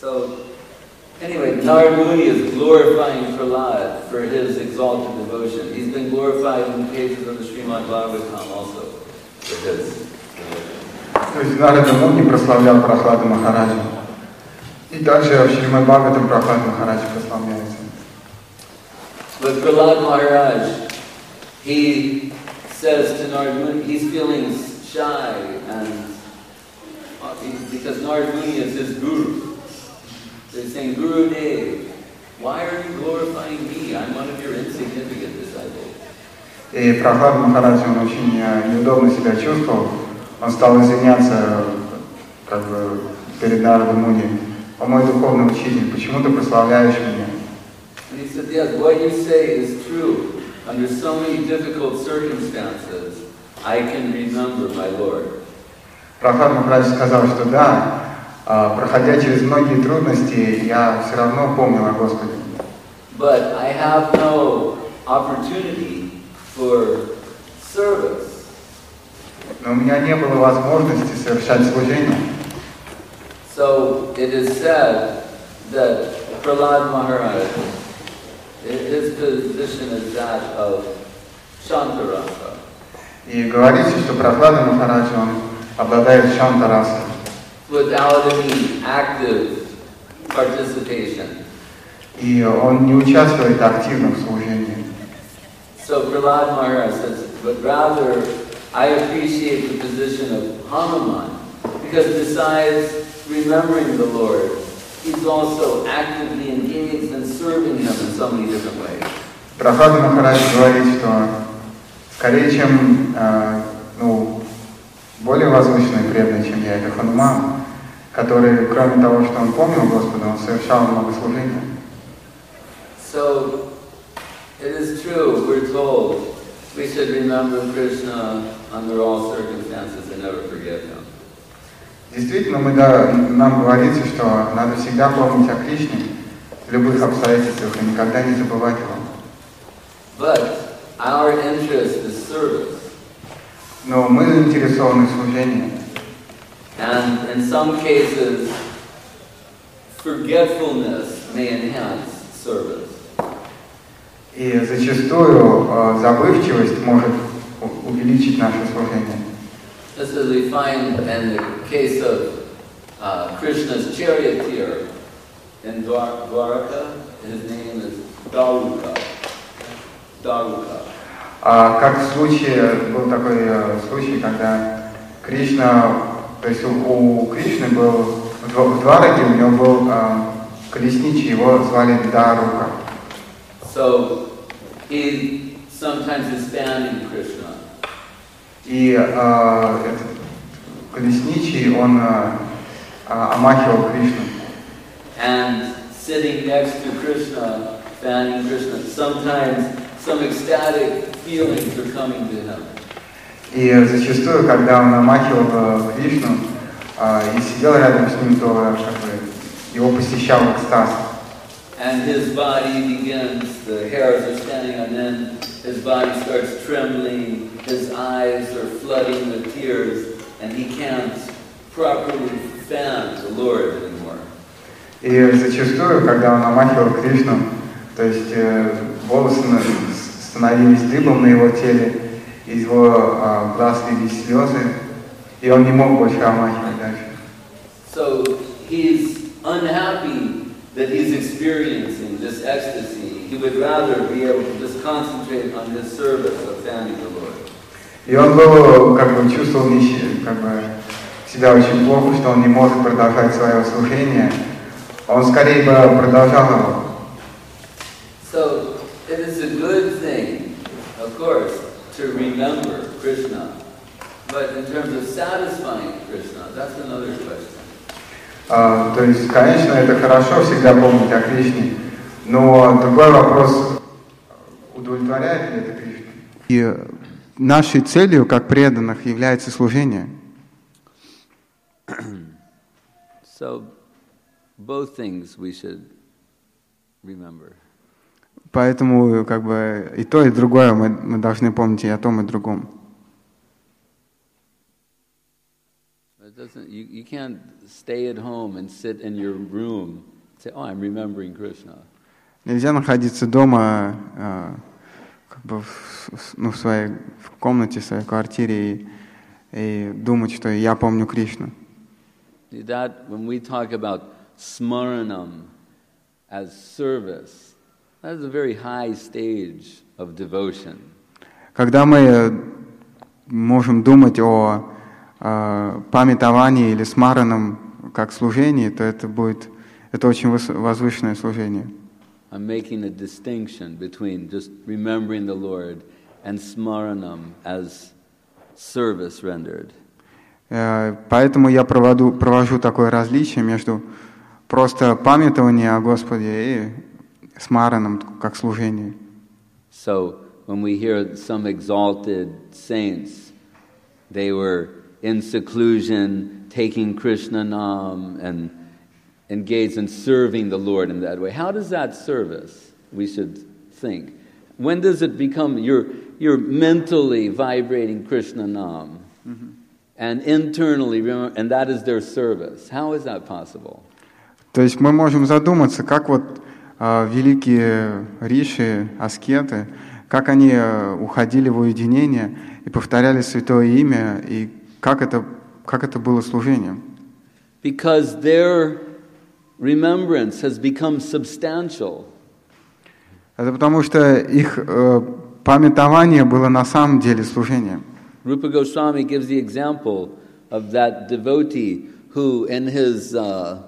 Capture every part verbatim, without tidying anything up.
So, anyway, Narad Muni is glorifying Prahlad for his exalted devotion. He's been glorified in the pages of the Srimad Bhagavatam also for his devotion. То есть Нарада Муни прославлял Прахладу Махараджа. И также в Шримад Бхагаватам Прахлад Махарадж прославляется. But Prahlad Maharaj, he says to Narad Muni, he's feeling shy and because Narad Muni is his guru. They're saying, Guru Dev, why are you glorifying me? I'm one of your insignificant disciples. И Прахлад Махарадж, он очень неудобно себя чувствовал. Он стал извиняться как бы, перед Нарадой Муни. О мой духовный учитель, почему ты прославляешь меня? And he said, yes, what you say is true. Under so many difficult circumstances, I can remember my Lord. Прахлад Махарадж сказал, что да, проходя через многие трудности, я все равно помнил о Господе. But I have no opportunity for service. Но у меня не было возможности совершать служение. So it is said that Prahlad Maharaj, his position is that of Shantarasa. И говорится, что Прахлада Махарадж, он обладает шантарасой. Without any active participation. И он не участвует активно в служении. So Prahlad Maharaj says, but rather I appreciate the position of Hanuman, because besides remembering the Lord, he's also actively engaged in serving him in so many different ways. Прахлада Махарадж говорит, что скорее, чем э, ну, более возвышенный и преданный, чем я, это Хануман, который, кроме того, что он помнил Господа, он совершал много служения. So it is true, we're told we should remember Krishna under all circumstances and never forget him. Действительно, мы, да, нам говорится, что надо всегда помнить о Кришне в любых обстоятельствах и никогда не забывать его. But our interest is service. Но мы заинтересованы в служении. And in some cases, forgetfulness may enhance service. И зачастую э, забывчивость может увеличить наше служение. Just as we find in the case of uh, Krishna's charioteer in Dwar- Dwaraka, his name is Daruka. Daruka. А как в случае, был такой э, случай, когда Кришна, то есть у, у Кришны был, в, в Двараке у него был э, колесничий, его звали Дарука. So he sometimes is fanning Krishna. И э, этот колесничий, он э, омахивал Кришну. And sitting next to Krishna, fanning Krishna, sometimes some ecstatic feelings are coming to him. И зачастую, когда он омахивал э, Кришну э, и сидел рядом с ним, то как бы, его посещал экстаз. And his body begins, the hairs are standing on end, his body starts trembling, his eyes are flooding with tears, and he can't properly fan the Lord anymore. И зачастую, когда он омахивал Кришну, то есть э, волосы становились дыбом на его теле, из его э, глаз лились слезы, и он не мог больше омахивать дальше. So he's unhappy that he's experiencing this ecstasy. He would rather be able to just concentrate on his service of fanning the Lord. И он был, как бы, чувствовал нищий, как бы, себя очень плохо, что он не может продолжать свое служение. Он скорее бы продолжал его. So it is a good thing, of course, to remember Krishna. But in terms of satisfying Krishna, that's another question. Uh, то есть, конечно, это хорошо всегда помнить о Кришне, но другой вопрос, удовлетворяет ли это Кришну? И нашей целью, как преданных, является служение. So both things we should remember. Поэтому, как бы, и то, и другое мы, мы должны помнить и о том, и о другом. it doesn't. You, you can't stay at home and sit in your room and say, "Oh, I'm remembering Krishna." Нельзя находиться дома, э, как бы в, ну, в своей в комнате, в своей квартире и, и думать, что я помню Кришну. That when we talk about smaranam as service, that is a very high stage of devotion. Когда мы можем думать о, о памятовании или смаранам как служении, то это будет это очень возвышенное служение. I'm making a distinction between just remembering the Lord and smaranam as service rendered. Поэтому я проводу, провожу такое различие между просто памятованием о Господе и смараном как служение. So when we hear some exalted saints, they were in seclusion, taking Krishna Nam and engaged in serving the Lord in that way. How does that service, we should think? When does it become you're, you're mentally vibrating Krishna Nam mm-hmm. and internally, and that is their service? How is that possible? То есть мы можем задуматься, как вот э, великие риши, аскеты, как они э, уходили в уединение и повторяли святое имя, и как это, как это было служением. Because their remembrance has become substantial. Это потому что их э, памятование было на самом деле служением. Rupa Goswami gives the example of that devotee who, in his uh,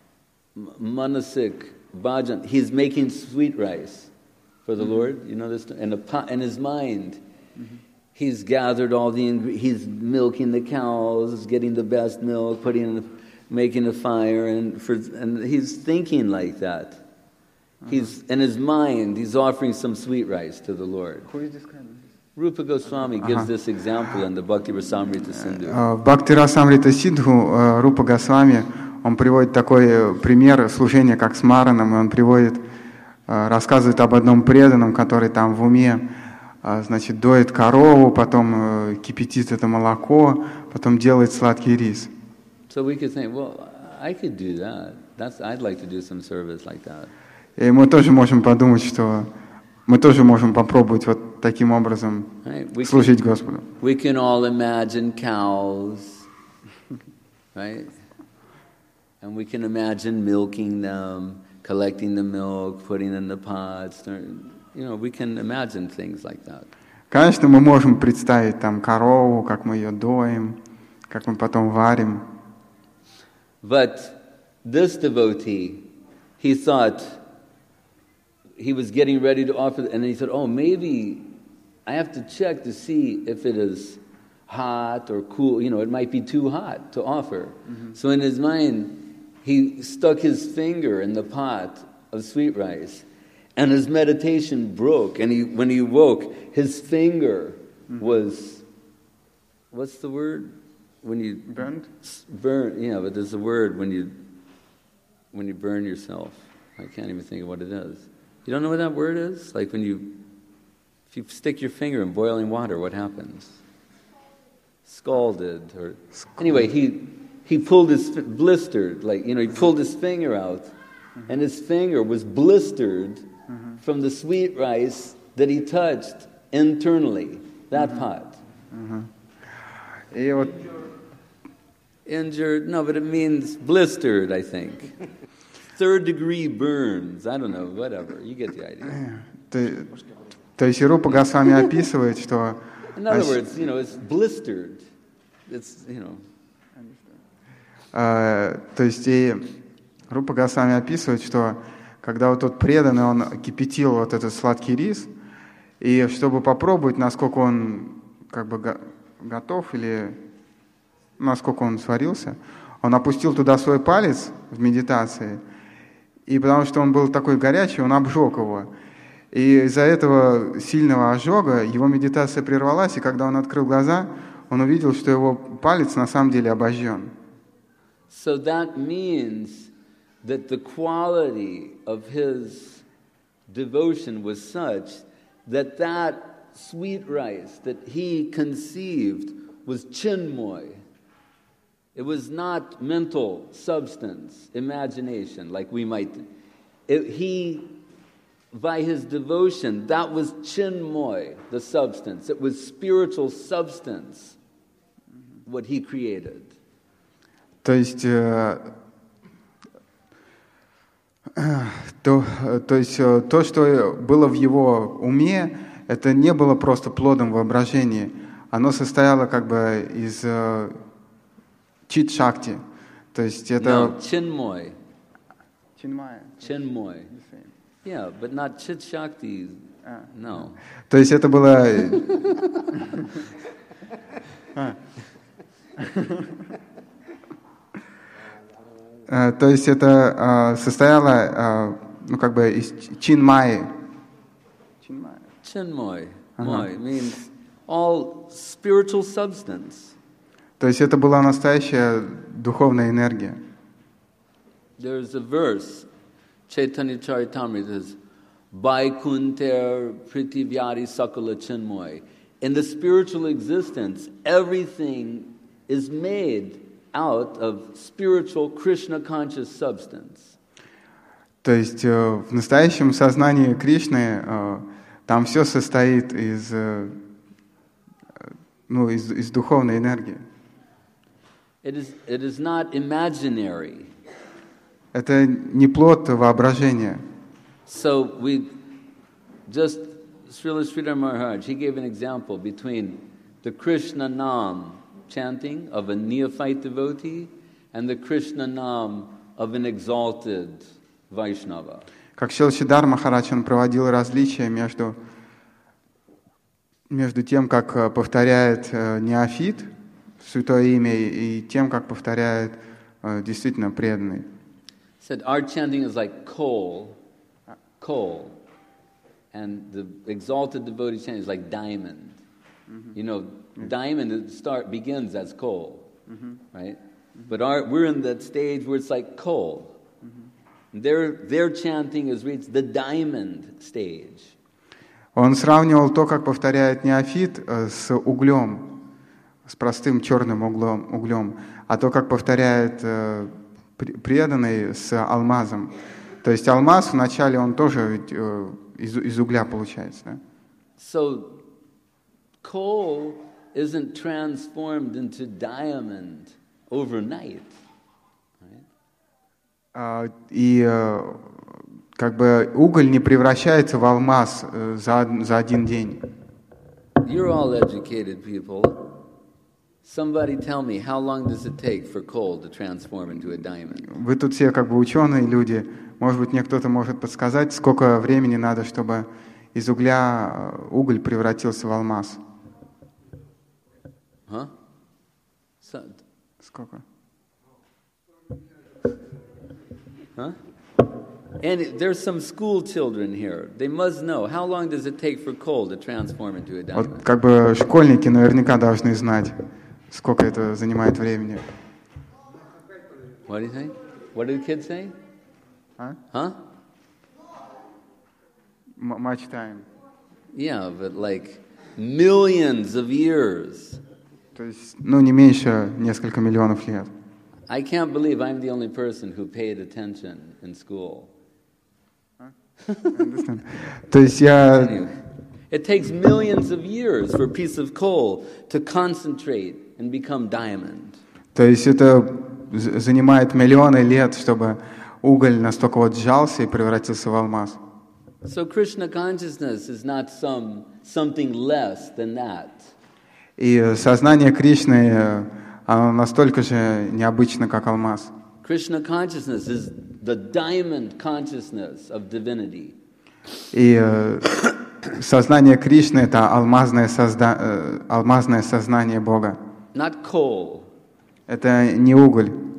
manasik bhajan, he's making sweet rice for the mm-hmm. Lord. You know this, in a pot, in his mind, mm-hmm. he's gathered all the ingredients. He's milking the cows, getting the best milk, putting in the making a fire, and for, and he's thinking like that. Uh-huh. He's in his mind. He's offering some sweet rice to the Lord. Who is this guy? Rupa Goswami uh-huh. gives this example in the Bhakti Rasamrita Sindhu. В Бхакти Расамрита Синдху Рупа Госвами он приводит такой пример служения, как с Мараном, и он приводит, рассказывает об одном преданном, который там в уме, значит, доит корову, потом кипятит это молоко, потом делает сладкий рис. So we could think, well, I could do that. That's, I'd like to do some service like that. И мы тоже можем подумать, что мы тоже можем попробовать вот таким образом right? служить can, Господу. We can all imagine cows, right? And we can imagine milking them, collecting the milk, putting in the pots. You know, we can imagine things like that. Конечно, мы можем представить там корову, как мы ее доим, как мы потом варим. But this devotee, he thought he was getting ready to offer, and then he said, oh, maybe I have to check to see if it is hot or cool. You know, it might be too hot to offer. Mm-hmm. So in his mind, he stuck his finger in the pot of sweet rice, and his meditation broke. And he, when he woke, his finger mm-hmm. was, what's the word? When you burned? Burn, yeah, but there's a word when you when you burn yourself. I can't even think of what it is. You don't know what that word is? Like when you, if you stick your finger in boiling water, what happens? Scalded, or Scalded. Anyway, he he pulled his blistered, like you know, he pulled his finger out, mm-hmm. and his finger was blistered mm-hmm. from the sweet rice that he touched internally. That mm-hmm. pot. Mm-hmm. И вот injured, no, but it means blistered, I think. Third degree burns, I don't know, whatever, you get the idea. То, то есть Рупа Госвами описывает, что... In other words, you know, it's blistered. It's, you know... Uh, то есть и Рупа Госвами описывает, что когда вот тот преданный, он кипятил вот этот сладкий рис, и чтобы попробовать, насколько он как бы го- готов или... насколько он сварился, он опустил туда свой палец в медитации, и потому что он был такой горячий, он обжег его. И из-за этого сильного ожога его медитация прервалась, и когда он открыл глаза, он увидел, что его палец на самом деле обожжен. So that means that the quality of his devotion was such that that sweet rice that he conceived was chinmoy. It was not mental substance, imagination, like we might. It, he, by his devotion, that was chinmoy, the substance. It was spiritual substance, what he created. То есть, э, то, то есть то, что было в его уме, это не было просто плодом воображения. Оно состояло как бы из э, чит-шакти. То есть это... No, chinmoy. Чинмая. Chinmoy. Yeah, but not chit shakti. No. То есть это было... То есть это состояло, ну, как бы из чинмайи. Chinmoy. Moy means all spiritual substance. То есть это была настоящая духовная энергия. There's a verse, Chaitanya Charitamrita says, Vaikunter Pritivyari Sakala Chinmoy. In the spiritual existence, everything is made out of spiritual Krishna-conscious substance. То есть в настоящем сознании Кришны там все состоит из, ну, из, из духовной энергии. It is, it is not imaginary. Это не плод воображения. So we just, Srila Sridhar Maharaj, he gave an example between the Krishna Nam chanting of a neophyte devotee and the Krishna Nam of an exalted Vaishnava. Как Шрила Сиддхар Махарадж, он проводил различия между, между тем, как повторяет неофит святое имя, и тем, как повторяет действительно преданный. Said our chanting is like coal, coal, and the exalted devotee chanting is like diamond. Mm-hmm. You know, mm-hmm. diamond it start begins as coal, mm-hmm. right? Mm-hmm. But our, we're in that stage where it's like coal. Mm-hmm. Their their chanting has reached the diamond stage. Он сравнивал то, как повторяет неофит, с углем, с простым черным углем, углем, а то, как повторяет преданный с алмазом. То есть алмаз вначале он тоже из, из угля получается. Да? So coal isn't transformed into diamond overnight. Right? И как бы уголь не превращается в алмаз за, за один день. You're all educated people. Somebody tell me, how long does it take for coal to transform into a diamond? Вы тут все как бы ученые люди. Может быть, мне кто-то может подсказать, сколько времени надо, чтобы из угля уголь превратился в алмаз? Huh? So, сколько? Huh? And there's some school children here. They must know. How long does it take for coal to transform into a diamond? Вот как бы школьники наверняка должны знать, сколько это занимает времени. What do you think? What did the kids say? Huh? Huh? M- much time. Yeah, but like millions of years. То есть, ну, не меньше несколько миллионов лет. I can't believe I'm the only person who paid attention in school. То есть я... Anyway, it takes millions of years for a piece of coal to concentrate and become diamond. То есть это занимает миллионы лет, чтобы уголь настолько вот сжался и превратился в алмаз. So Krishna consciousness is not some something less than that. И сознание Кришны, оно настолько же необычно, как алмаз. Krishna consciousness is the diamond consciousness of divinity. И э, сознание Кришны — это алмазное, созда... э, алмазное сознание Бога. Not coal. Это не уголь.